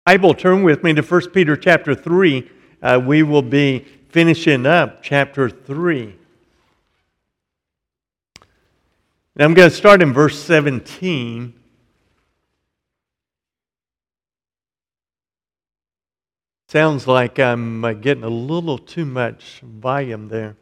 Bible, turn with me to 1 Peter chapter 3. We will be finishing up chapter 3. And I'm going to start in verse 17. Sounds like I'm getting a little too much volume there.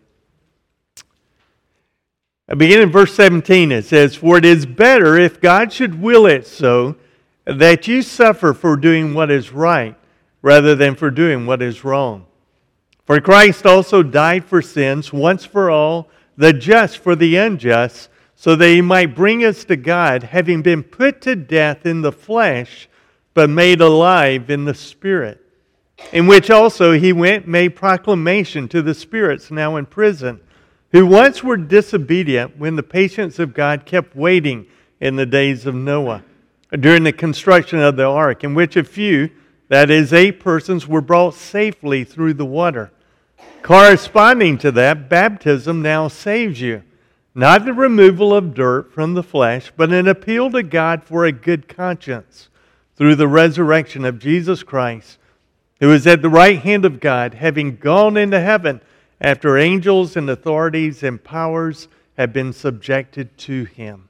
Beginning in verse 17, it says, "For it is better, if God should will it so, that you suffer for doing what is right, rather than for doing what is wrong. For Christ also died for sins once for all, the just for the unjust, so that He might bring us to God, having been put to death in the flesh, but made alive in the Spirit. In which also He went and made proclamation to the spirits now in prison, who once were disobedient when the patience of God kept waiting in the days of Noah, during the construction of the ark, in which a few, that is 8 persons, were brought safely through the water. Corresponding to that, baptism now saves you, not the removal of dirt from the flesh, but an appeal to God for a good conscience, through the resurrection of Jesus Christ, who is at the right hand of God, having gone into heaven after angels and authorities and powers have been subjected to Him."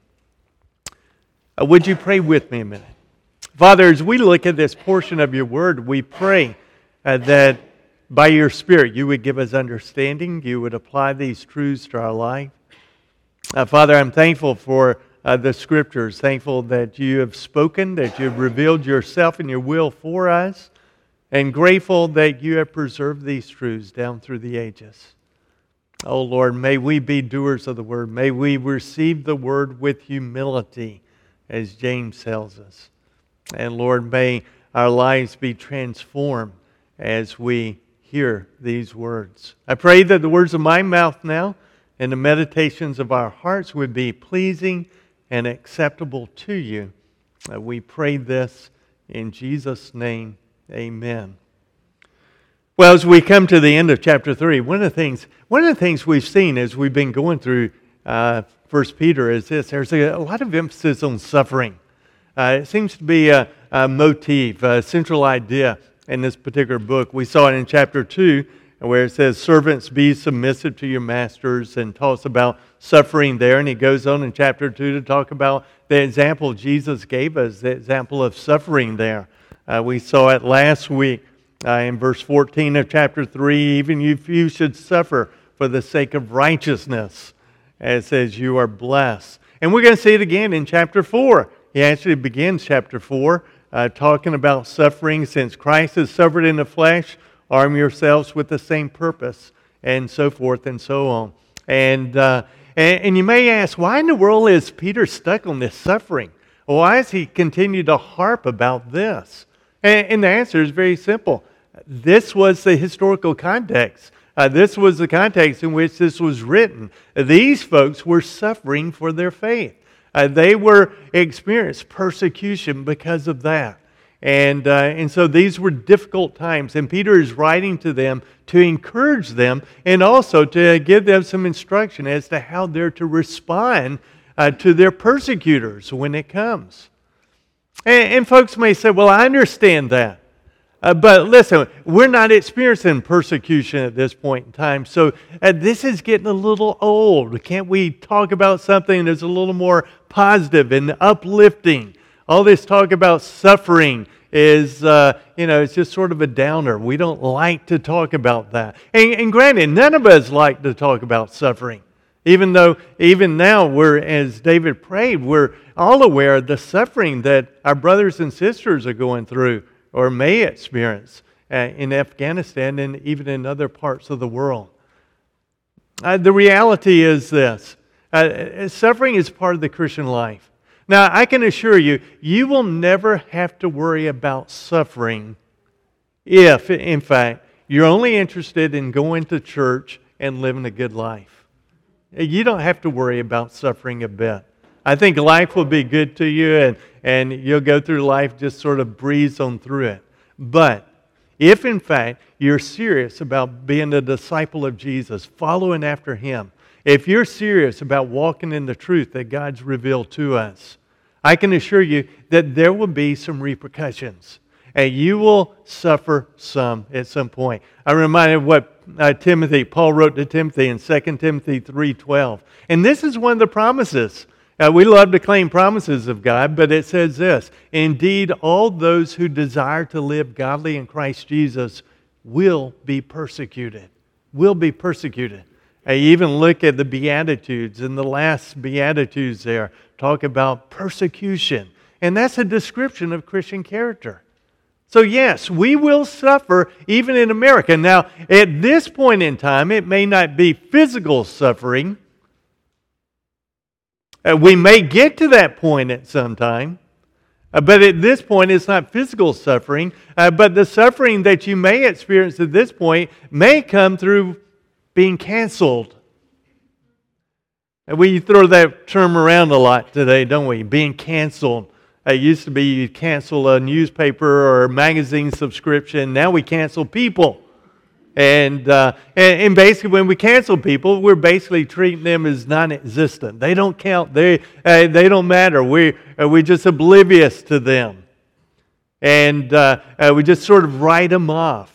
Would you pray with me a minute? Father, as we look at this portion of your word, we pray that by your Spirit you would give us understanding, you would apply these truths to our life. Father, I'm thankful for the Scriptures, thankful that you have spoken, that you have revealed yourself and your will for us, and grateful that you have preserved these truths down through the ages. Oh Lord, may we be doers of the word. May we receive the word with humility, as James tells us. And Lord, may our lives be transformed as we hear these words. I pray that the words of my mouth now and the meditations of our hearts would be pleasing and acceptable to you. We pray this in Jesus' name. Amen. Well, as we come to the end of chapter 3, one of the things we've seen as we've been going through 1 Peter is this: there's a lot of emphasis on suffering. It seems to be a motif, a central idea in this particular book. We saw it in chapter 2, where it says, "Servants, be submissive to your masters," and talks about suffering there. And he goes on in chapter 2 to talk about the example Jesus gave us, the example of suffering there. We saw it last week in verse 14 of chapter 3, "Even if you should suffer for the sake of righteousness, it says you are blessed." And we're going to see it again in chapter 4. He actually begins chapter 4 talking about suffering. "Since Christ has suffered in the flesh, arm yourselves with the same purpose," and so forth and so on. And you may ask, why in the world is Peter stuck on this suffering? Why does he continue to harp about this? And the answer is very simple. This was the historical context. This was the context in which this was written. These folks were suffering for their faith. They were experiencing persecution because of that. And so these were difficult times. And Peter is writing to them to encourage them and also to give them some instruction as to how they're to respond to their persecutors when it comes. And folks may say, well, I understand that. But listen, we're not experiencing persecution at this point in time, so this is getting a little old. Can't we talk about something that's a little more positive and uplifting? All this talk about suffering is, it's just sort of a downer. We don't like to talk about that. And granted, none of us like to talk about suffering. Even though, even now, as David prayed, we're all aware of the suffering that our brothers and sisters are going through or may experience in Afghanistan and even in other parts of the world. The reality is this: suffering is part of the Christian life. Now, I can assure you, you will never have to worry about suffering if, in fact, you're only interested in going to church and living a good life. You don't have to worry about suffering a bit. I think life will be good to you and you'll go through life just sort of breeze on through it. But if in fact you're serious about being a disciple of Jesus, following after Him, if you're serious about walking in the truth that God's revealed to us, I can assure you that there will be some repercussions. and you will suffer some at some point. I'm reminded of what Paul wrote to Timothy in 2 Timothy 3:12. And this is one of the promises. We love to claim promises of God, but it says this: indeed, all those who desire to live godly in Christ Jesus will be persecuted. Will be persecuted. I even look at the Beatitudes, and the last Beatitudes there talk about persecution. And that's a description of Christian character. So yes, we will suffer even in America. Now, at this point in time, it may not be physical suffering. We may get to that point at some time. But at this point, it's not physical suffering. But the suffering that you may experience at this point may come through being canceled. And we throw that term around a lot today, don't we? Being canceled. It used to be you cancel a newspaper or magazine subscription. Now we cancel people. And basically when we cancel people, we're basically treating them as non-existent. They don't count. They don't matter. We're just oblivious to them. And we just sort of write them off.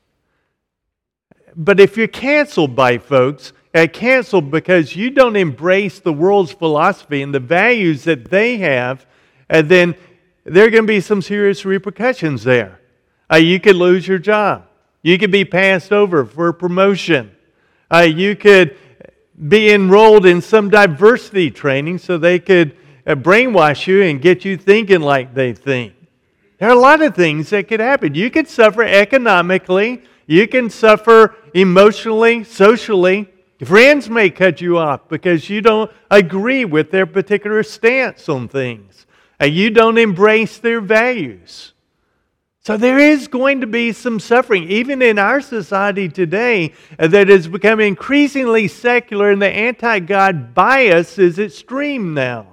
But if you're canceled by folks, canceled because you don't embrace the world's philosophy and the values that they have, then there are going to be some serious repercussions there. You could lose your job. You could be passed over for a promotion. You could be enrolled in some diversity training so they could brainwash you and get you thinking like they think. There are a lot of things that could happen. You could suffer economically. You can suffer emotionally, socially. Friends may cut you off because you don't agree with their particular stance on things. You don't embrace their values. So there is going to be some suffering, even in our society today, that is becoming increasingly secular, and the anti-God bias is extreme now.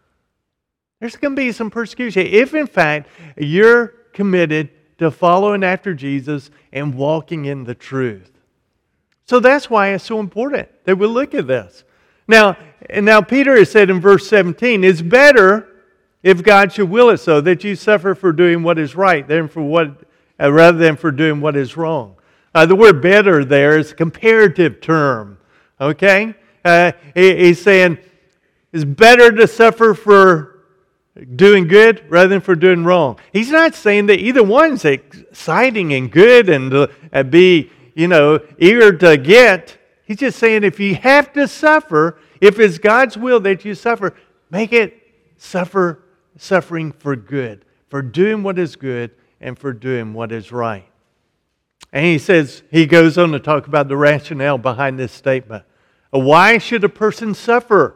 There's going to be some persecution. If, in fact, you're committed to following after Jesus and walking in the truth. So that's why it's so important that we look at this. Now Peter has said in verse 17, it's better, if God should will it so, that you suffer for doing what is right rather than for doing what is wrong. The word better there is a comparative term. Okay? He's saying it's better to suffer for doing good rather than for doing wrong. He's not saying that either one's exciting and good and to be, eager to get. He's just saying if you have to suffer, if it's God's will that you suffer, make it suffering for good, for doing what is good and for doing what is right. And he goes on to talk about the rationale behind this statement. Why should a person suffer?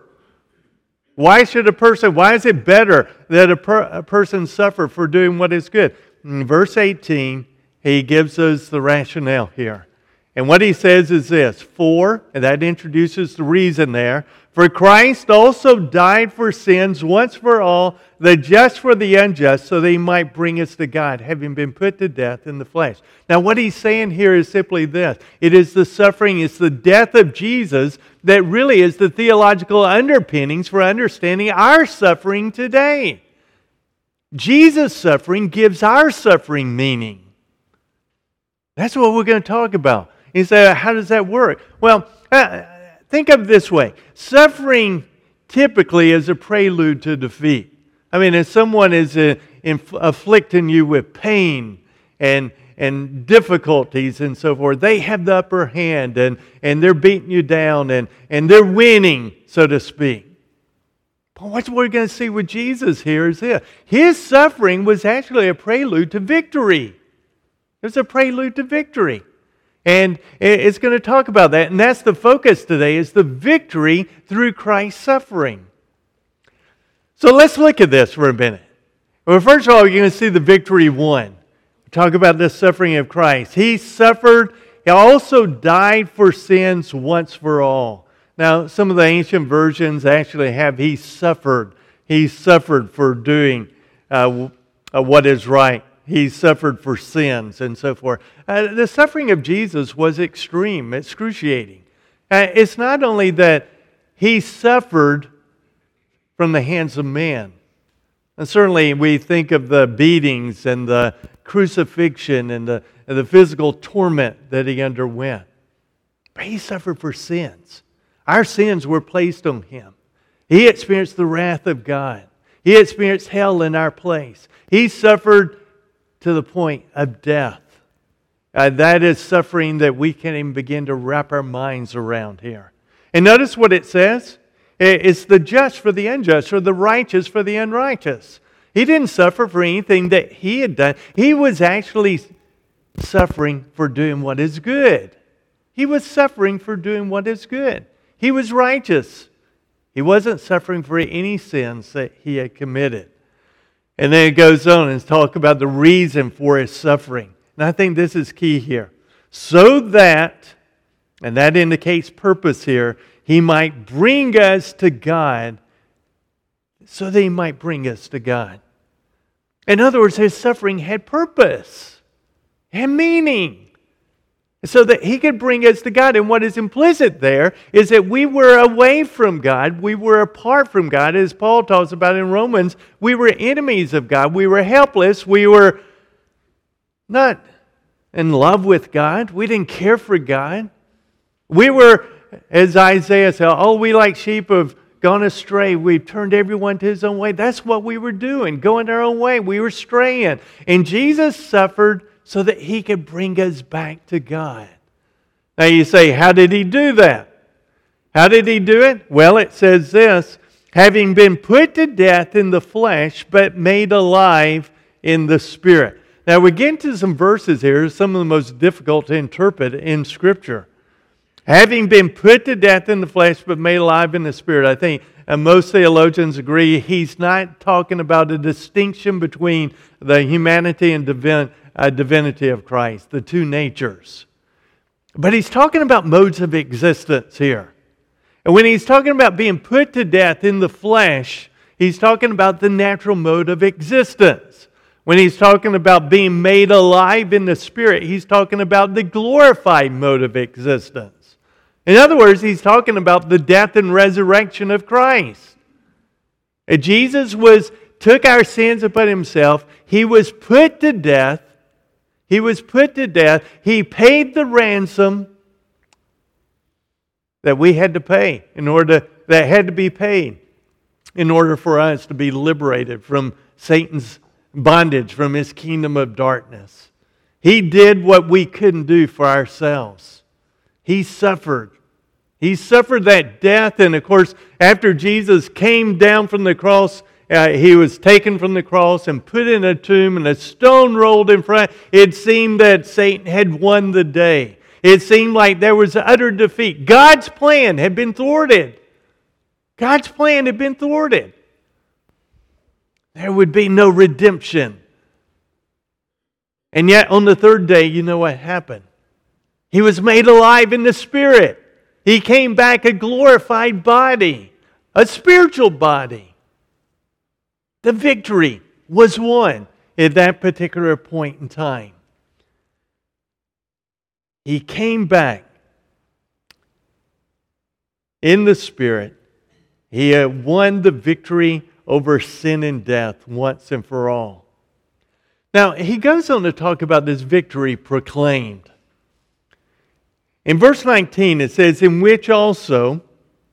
Why is it better that a person suffer for doing what is good? In verse 18, he gives us the rationale here. And what he says is this: and that introduces the reason there, for Christ also died for sins once for all, the just for the unjust, so that he might bring us to God, having been put to death in the flesh. Now what he's saying here is simply this: it is the suffering, it's the death of Jesus that really is the theological underpinnings for understanding our suffering today. Jesus' suffering gives our suffering meaning. That's what we're going to talk about. You say, how does that work? Well, think of it this way. Suffering typically is a prelude to defeat. I mean, if someone is afflicting you with pain and difficulties and so forth, they have the upper hand and they're beating you down and they're winning, so to speak. But what we're going to see with Jesus here is this. His suffering was actually a prelude to victory. It was a prelude to victory. And it's going to talk about that. And that's the focus today, is the victory through Christ's suffering. So let's look at this for a minute. Well, first of all, you're going to see the victory won. Talk about the suffering of Christ. He suffered. He also died for sins once for all. Now, some of the ancient versions actually have He suffered. He suffered for doing what is right. He suffered for sins and so forth. The suffering of Jesus was extreme, excruciating. It's not only that He suffered from the hands of man. And certainly we think of the beatings and the crucifixion and the physical torment that he underwent. But he suffered for sins. Our sins were placed on him. He experienced the wrath of God. He experienced hell in our place. He suffered to the point of death. That is suffering that we can't even begin to wrap our minds around here. And notice what it says. It's the just for the unjust, or the righteous for the unrighteous. He didn't suffer for anything that he had done. He was actually suffering for doing what is good. He was suffering for doing what is good. He was righteous. He wasn't suffering for any sins that he had committed. And then it goes on and talks about the reason for his suffering. And I think this is key here. So that, and that indicates purpose here, he might bring us to God, so that he might bring us to God. In other words, his suffering had purpose, had meaning, so that he could bring us to God. And what is implicit there is that we were away from God, we were apart from God. As Paul talks about in Romans, we were enemies of God, we were helpless, we were not in love with God, we didn't care for God. We were, as Isaiah said, we like sheep have gone astray. We've turned everyone to his own way. That's what we were doing, going our own way. We were straying. And Jesus suffered so that he could bring us back to God. Now you say, how did he do that? How did he do it? Well, it says this, having been put to death in the flesh, but made alive in the Spirit. Now we get into some verses here, some of the most difficult to interpret in Scripture. Having been put to death in the flesh, but made alive in the Spirit. I think most theologians agree he's not talking about a distinction between the humanity and divinity of Christ, the two natures. But he's talking about modes of existence here. And when he's talking about being put to death in the flesh, he's talking about the natural mode of existence. When he's talking about being made alive in the Spirit, he's talking about the glorified mode of existence. In other words, he's talking about the death and resurrection of Christ. And Jesus took our sins upon himself. He was put to death. He was put to death. He paid the ransom that we had to pay that had to be paid in order for us to be liberated from Satan's bondage, from his kingdom of darkness. He did what we couldn't do for ourselves. He suffered. He suffered that death, and of course, after Jesus came down from the cross, he was taken from the cross and put in a tomb, and a stone rolled in front. It seemed that Satan had won the day. It seemed like there was utter defeat. God's plan had been thwarted. God's plan had been thwarted. There would be no redemption. And yet, on the third day, you know what happened? He was made alive in the Spirit. He came back a glorified body, a spiritual body. The victory was won at that particular point in time. He came back in the Spirit. He had won the victory over sin and death once and for all. Now, he goes on to talk about this victory proclaimed. In verse 19, it says, in which also,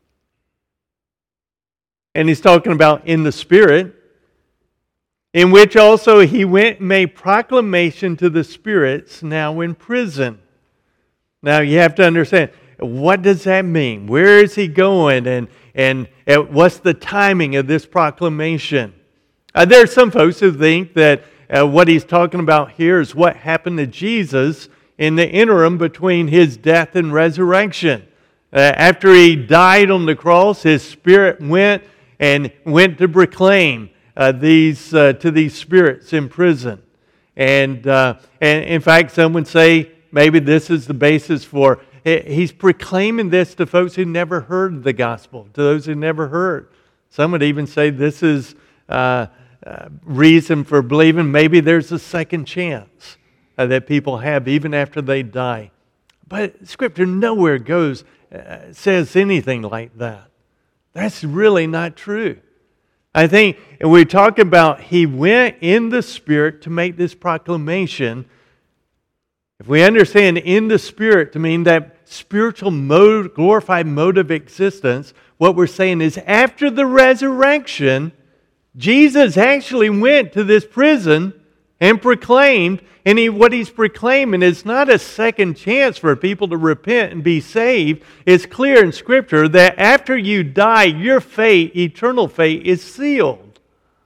and he's talking about in the Spirit, in which also he went and made proclamation to the spirits now in prison. Now, you have to understand, what does that mean? Where is he going? And what's the timing of this proclamation? There are some folks who think that what he's talking about here is what happened to Jesus in the interim between his death and resurrection. After he died on the cross, his spirit went to proclaim to these spirits in prison. And in fact, some would say maybe this is the basis for he's proclaiming this to folks who never heard the gospel, to those who never heard. Some would even say this is reason for believing maybe there's a second chance that people have even after they die. But Scripture nowhere says anything like that. That's really not true. I think we talk about he went in the Spirit to make this proclamation. If we understand in the Spirit to mean that spiritual mode, glorified mode of existence, what we're saying is after the resurrection, Jesus actually went to this prison and proclaimed, and what he's proclaiming is not a second chance for people to repent and be saved. It's clear in Scripture that after you die, your fate, eternal fate, is sealed.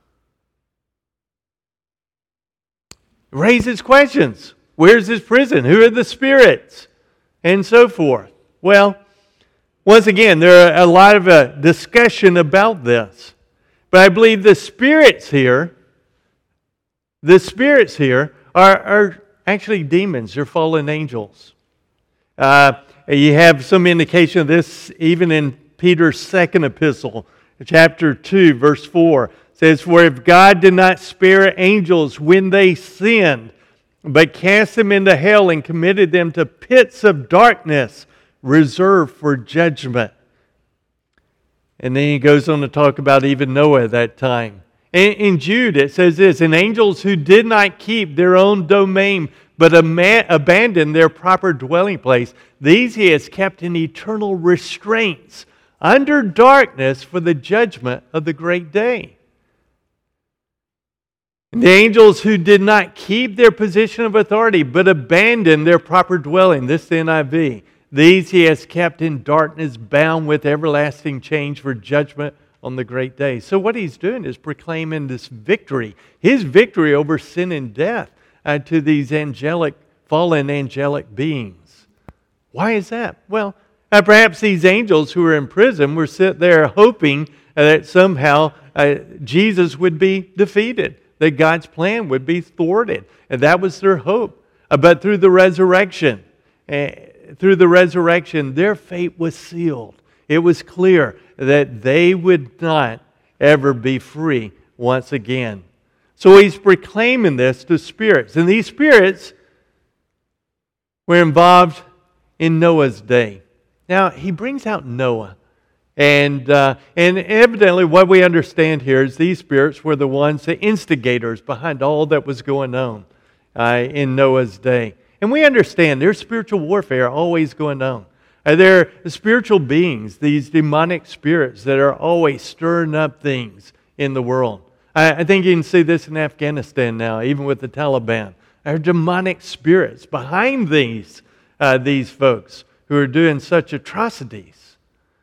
It raises questions. Where's this prison? Who are the spirits? And so forth. Well, once again, there are a lot of discussion about this. But I believe the spirits here are actually demons. They're fallen angels. You have some indication of this even in Peter's second epistle, chapter 2, verse 4. It says, "For if God did not spare angels when they sinned, but cast them into hell and committed them to pits of darkness reserved for judgment." And then he goes on to talk about even Noah at that time. In Jude it says this, "And angels who did not keep their own domain, but abandoned their proper dwelling place, these he has kept in eternal restraints under darkness for the judgment of the great day." And the angels who did not keep their position of authority, but abandoned their proper dwelling, this is the NIV, these he has kept in darkness, bound with everlasting chains for judgment on the great day. So what he's doing is proclaiming this victory, his victory over sin and death to these fallen angelic beings. Why is that? Well, perhaps these angels who are in prison were sitting there hoping that somehow Jesus would be defeated, that God's plan would be thwarted. And that was their hope. But through the resurrection, their fate was sealed. It was clear that they would not ever be free once again. So he's proclaiming this to spirits. And these spirits were involved in Noah's day. Now, he brings out Noah. And evidently what we understand here is these spirits were the ones, the instigators behind all that was going on in Noah's day. And we understand there's spiritual warfare always going on. They're spiritual beings, these demonic spirits that are always stirring up things in the world. I think you can see this in Afghanistan now, even with the Taliban. There are demonic spirits behind these folks who are doing such atrocities.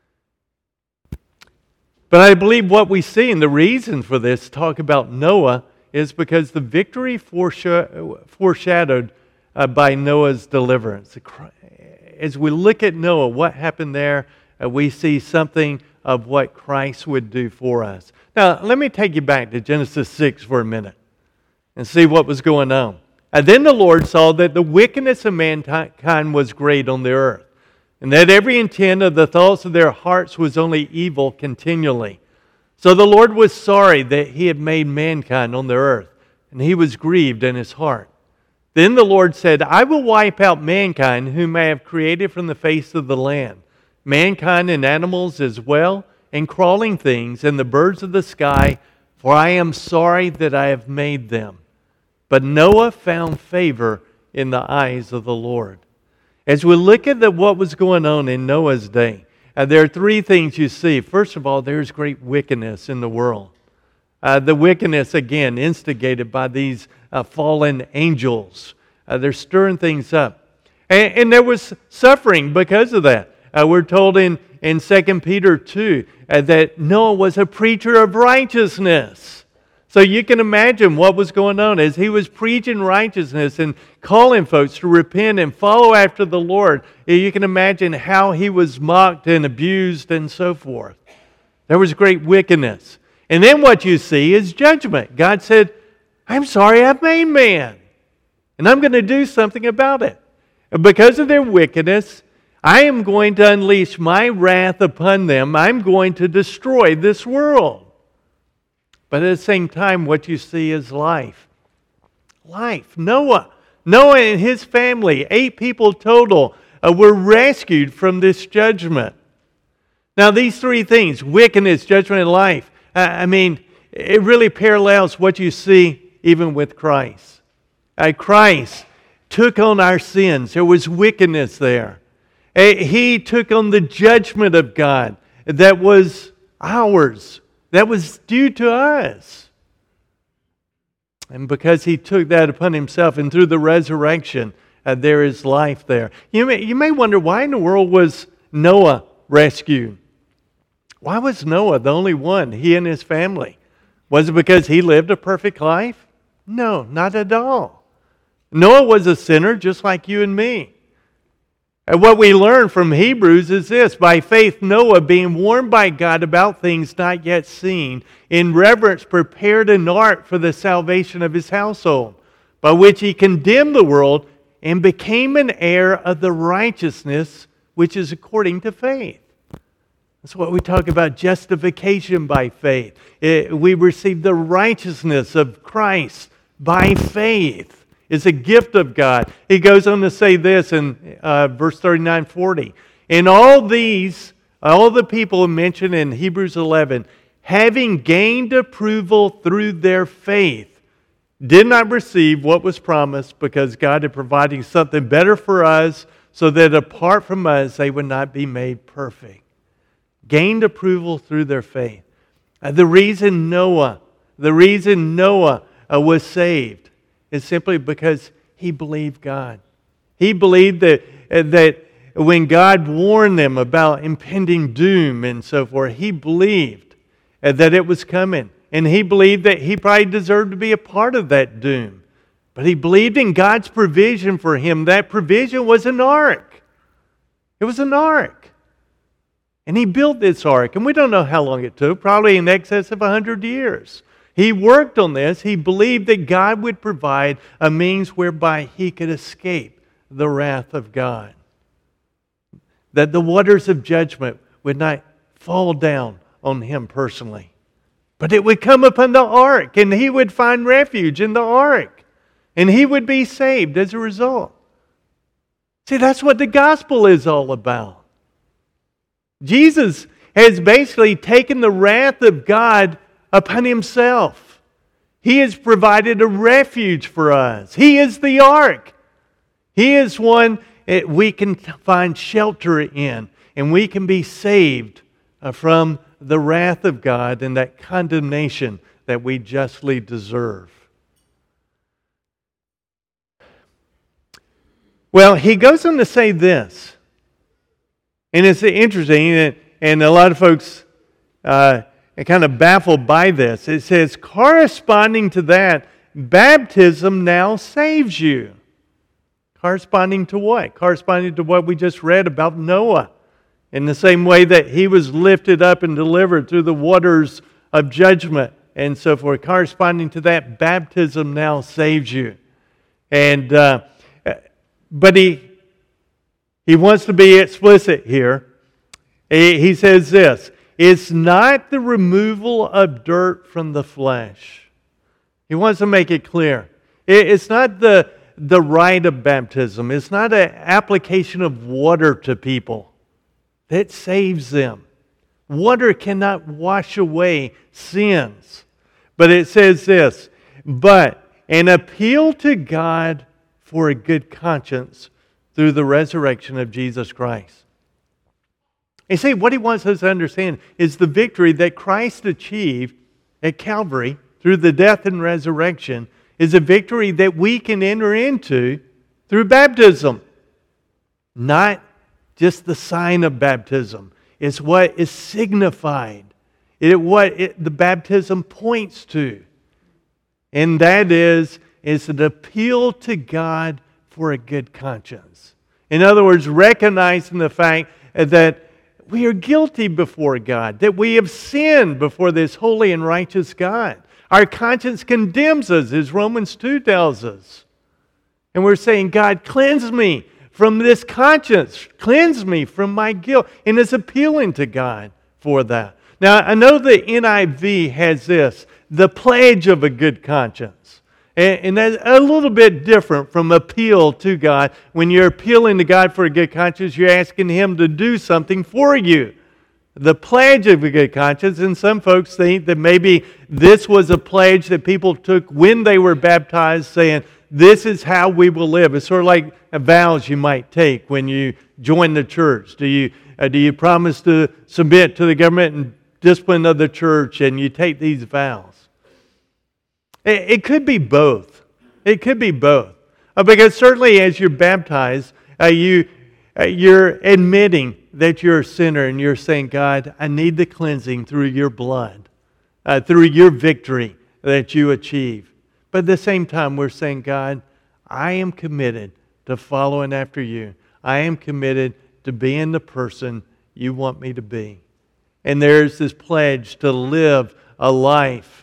But I believe what we see, and the reason for this talk about Noah, is because the victory foreshadowed by Noah's deliverance. As we look at Noah, what happened there, we see something of what Christ would do for us. Now, let me take you back to Genesis 6 for a minute and see what was going on. And then the Lord saw that the wickedness of mankind was great on the earth, and that every intent of the thoughts of their hearts was only evil continually. So the Lord was sorry that He had made mankind on the earth, and He was grieved in His heart. Then the Lord said, "I will wipe out mankind whom I have created from the face of the land, mankind and animals as well, and crawling things, and the birds of the sky, for I am sorry that I have made them." But Noah found favor in the eyes of the Lord. As we look at what was going on in Noah's day, there are three things you see. First of all, there's great wickedness in the world. The wickedness, again, instigated by these fallen angels. They're stirring things up. And there was suffering because of that. We're told in 2 Peter 2 that Noah was a preacher of righteousness. So you can imagine what was going on as he was preaching righteousness and calling folks to repent and follow after the Lord. You can imagine how he was mocked and abused and so forth. There was great wickedness. And then what you see is judgment. God said, "I'm sorry I've made man, and I'm going to do something about it. Because of their wickedness, I am going to unleash my wrath upon them. I'm going to destroy this world." But at the same time, what you see is life. Life. Noah and his family, 8 people total, were rescued from this judgment. Now these three things, wickedness, judgment, and life, it really parallels what you see even with Christ. Christ took on our sins. There was wickedness there. He took on the judgment of God that was ours, that was due to us. And because He took that upon Himself, and through the resurrection, there is life there. You may wonder, why in the world was Noah rescued? Why was Noah the only one, he and his family? Was it because he lived a perfect life? No, not at all. Noah was a sinner just like you and me. And what we learn from Hebrews is this: by faith Noah, being warned by God about things not yet seen, in reverence prepared an ark for the salvation of his household, by which he condemned the world and became an heir of the righteousness which is according to faith. That's what we talk about, justification by faith. We receive the righteousness of Christ by faith. It's a gift of God. He goes on to say this in verse 39-40. And all the people mentioned in Hebrews 11, having gained approval through their faith, did not receive what was promised because God had provided something better for us, so that apart from us they would not be made perfect. Gained approval through their faith. The reason Noah was saved is simply because he believed God. He believed that when God warned them about impending doom and so forth, he believed that it was coming. And he believed that he probably deserved to be a part of that doom. But he believed in God's provision for him. That provision was an ark. It was an ark. And he built this ark. And we don't know how long it took, probably in excess of 100 years. He worked on this. He believed that God would provide a means whereby he could escape the wrath of God. That the waters of judgment would not fall down on him personally. But it would come upon the ark, and he would find refuge in the ark. And he would be saved as a result. See, that's what the gospel is all about. Jesus has basically taken the wrath of God upon himself. He has provided a refuge for us. He is the ark. He is one we can find shelter in, and we can be saved from the wrath of God and that condemnation that we justly deserve. Well, he goes on to say this, and it's interesting, and a lot of folks are kind of baffled by this. It says, corresponding to that, baptism now saves you. Corresponding to what? Corresponding to what we just read about Noah. In the same way that he was lifted up and delivered through the waters of judgment and so forth. Corresponding to that, baptism now saves you. And but he wants to be explicit here. He says this: it's not the removal of dirt from the flesh. He wants to make it clear. It's not the rite of baptism. It's not an application of water to people that saves them. Water cannot wash away sins. But it says this: but an appeal to God for a good conscience through the resurrection of Jesus Christ. You see, what he wants us to understand is the victory that Christ achieved at Calvary through the death and resurrection is a victory that we can enter into through baptism. Not just the sign of baptism. It's what is signified. The baptism points to. And that is an appeal to God for a good conscience. In other words, recognizing the fact that we are guilty before God, that we have sinned before this holy and righteous God. Our conscience condemns us, as Romans 2 tells us. And we're saying, God, cleanse me from this conscience. Cleanse me from my guilt. And it's appealing to God for that. Now, I know the NIV has this, the pledge of a good conscience. And that's a little bit different from appeal to God. When you're appealing to God for a good conscience, you're asking Him to do something for you. the pledge of a good conscience. And some folks think that maybe this was a pledge that people took when they were baptized, saying, this is how we will live. It's sort of like vows you might take when you join the church. Do you promise to submit to the government and discipline of the church, and you take these vows? It could be both. It could be both. Because certainly as you're baptized, you're admitting that you're a sinner, and you're saying, God, I need the cleansing through your blood, through your victory that you achieve. But at the same time, we're saying, God, I am committed to following after you. I am committed to being the person you want me to be. And there's this pledge to live a life,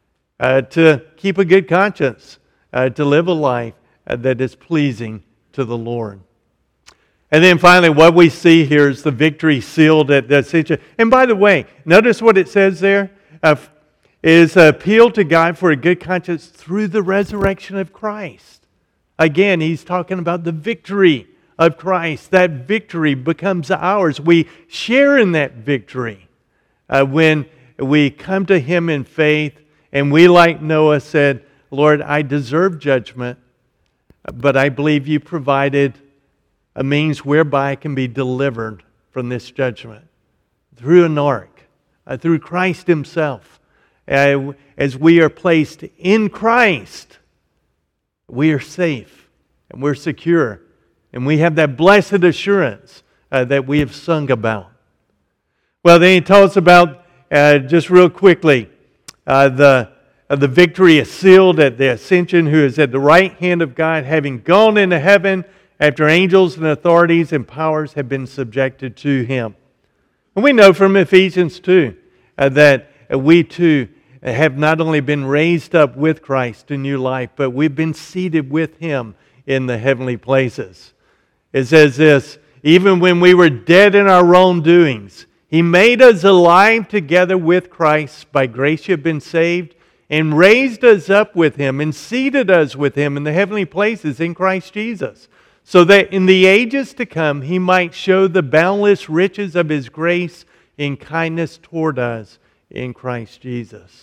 to keep a good conscience, to live a life that is pleasing to the Lord. And then finally, what we see here is the victory sealed at the ascension. And by the way, notice what it says there. Is appeal to God for a good conscience through the resurrection of Christ. Again, he's talking about the victory of Christ. That victory becomes ours. We share in that victory when we come to him in faith, and we, like Noah, said, Lord, I deserve judgment, but I believe you provided a means whereby I can be delivered from this judgment through an ark, through Christ himself. As we are placed in Christ, we are safe and we're secure. And we have that blessed assurance that we have sung about. Well, then he tells us about, just real quickly, the victory is sealed at the ascension, who is at the right hand of God, having gone into heaven after angels and authorities and powers have been subjected to him. And we know from Ephesians 2 that we too have not only been raised up with Christ to new life, but we've been seated with him in the heavenly places. It says this, even when we were dead in our wrongdoings, he made us alive together with Christ. By grace you have been saved, and raised us up with him, and seated us with him in the heavenly places in Christ Jesus, so that in the ages to come he might show the boundless riches of his grace in kindness toward us in Christ Jesus.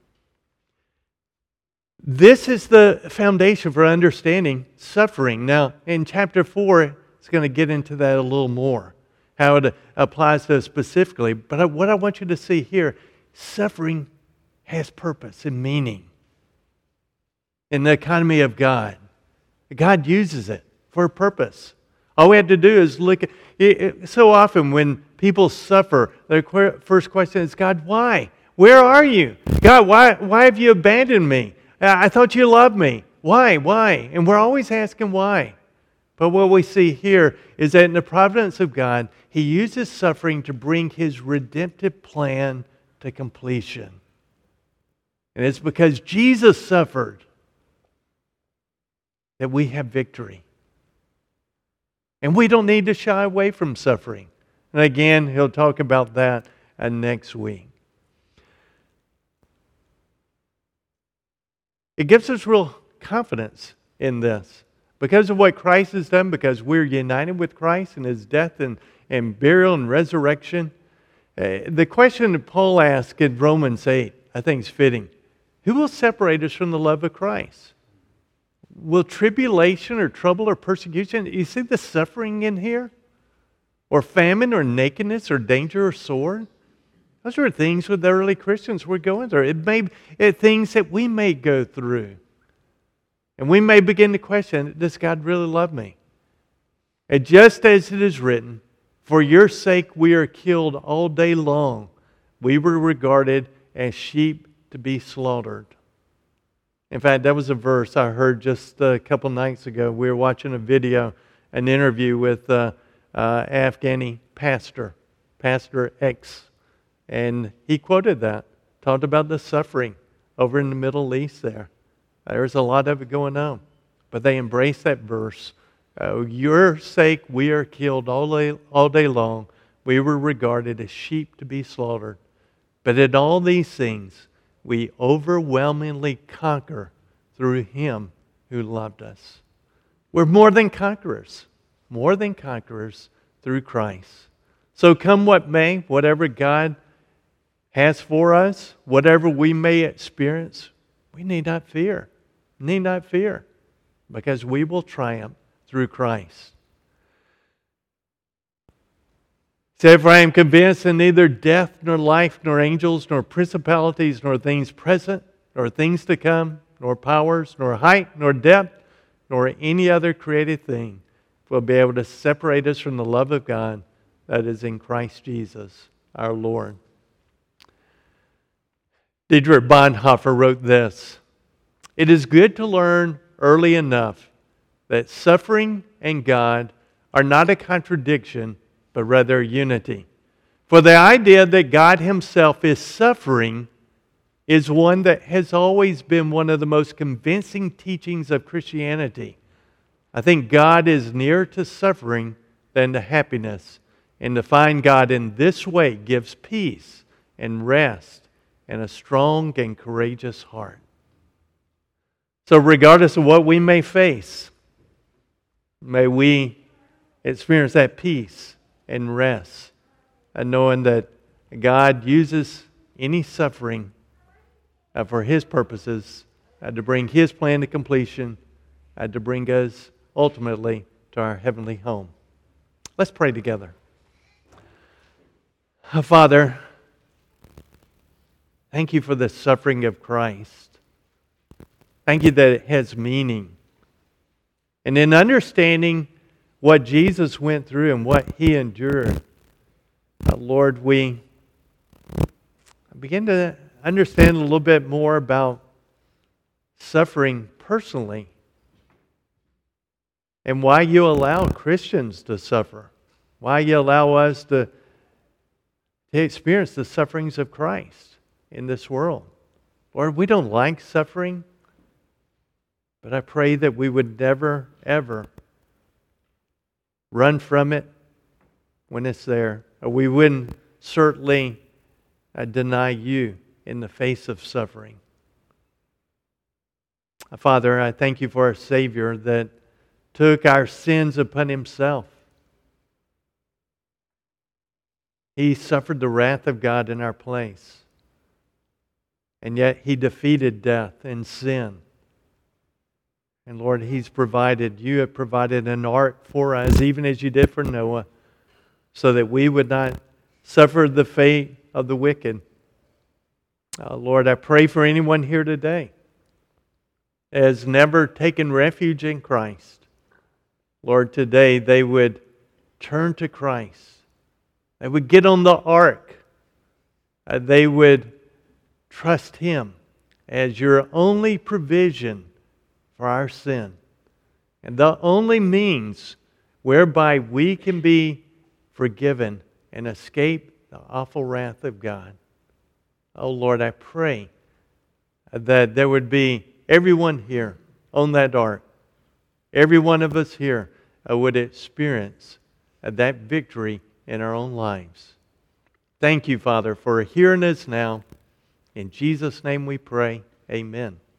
This is the foundation for understanding suffering. Now, in chapter 4, it's going to get into that a little more, how it applies to us specifically. But what I want you to see here, suffering has purpose and meaning in the economy of God. God uses it for a purpose. All we have to do is look at it. So often when people suffer, their first question is, God, why? Where are you? God, why have you abandoned me? I thought you loved me. Why? And we're always asking why. But what we see here is that in the providence of God, he uses suffering to bring his redemptive plan to completion. And it's because Jesus suffered that we have victory. And we don't need to shy away from suffering. And again, he'll talk about that next week. It gives us real confidence in this. Because of what Christ has done, because we're united with Christ in his death and burial and resurrection. The question that Paul asked in Romans 8, I think is fitting. Who will separate us from the love of Christ? Will tribulation or trouble or persecution, you see the suffering in here? Or famine or nakedness or danger or sword? Those are things that the early Christians were going through. It may be things that we may go through. And we may begin to question, does God really love me? And just as it is written, for your sake we are killed all day long. We were regarded as sheep to be slaughtered. In fact, that was a verse I heard just a couple nights ago. We were watching a video, an interview with Afghani pastor, Pastor X. And he quoted that, talked about the suffering over in the Middle East there. There's a lot of it going on. But they embrace that verse. Your sake we are killed all day long. We were regarded as sheep to be slaughtered. But in all these things, we overwhelmingly conquer through him who loved us. We're more than conquerors through Christ. So come what may, whatever God has for us, whatever we may experience, we need not fear. Need not fear, because we will triumph through Christ. Said, for I am convinced that neither death, nor life, nor angels, nor principalities, nor things present, nor things to come, nor powers, nor height, nor depth, nor any other created thing will be able to separate us from the love of God that is in Christ Jesus, our Lord. Dietrich Bonhoeffer wrote this: it is good to learn early enough that suffering and God are not a contradiction, but rather unity. For the idea that God Himself is suffering is one that has always been one of the most convincing teachings of Christianity. I think God is nearer to suffering than to happiness, and to find God in this way gives peace and rest and a strong and courageous heart. So regardless of what we may face, may we experience that peace and rest, and knowing that God uses any suffering for His purposes, to bring His plan to completion, to bring us ultimately to our heavenly home. Let's pray together. Father, thank You for the suffering of Christ. Thank You that it has meaning. And in understanding what Jesus went through and what He endured, Lord, we begin to understand a little bit more about suffering personally and why You allow Christians to suffer, why You allow us to experience the sufferings of Christ in this world. Lord, we don't like suffering, but I pray that we would never, ever run from it when it's there. Or we wouldn't certainly deny You in the face of suffering. Father, I thank You for our Savior that took our sins upon Himself. He suffered the wrath of God in our place. And yet He defeated death and sin. And Lord, You have provided an ark for us, even as You did for Noah, so that we would not suffer the fate of the wicked. Lord, I pray for anyone here today that has never taken refuge in Christ. Lord, today they would turn to Christ. They would get on the ark. They would trust Him as Your only provision for our sin, and the only means whereby we can be forgiven and escape the awful wrath of God. Oh Lord, I pray that there would be everyone here on that ark. Every one of us here would experience that victory in our own lives. Thank You, Father, for hearing us now. In Jesus' name we pray. Amen.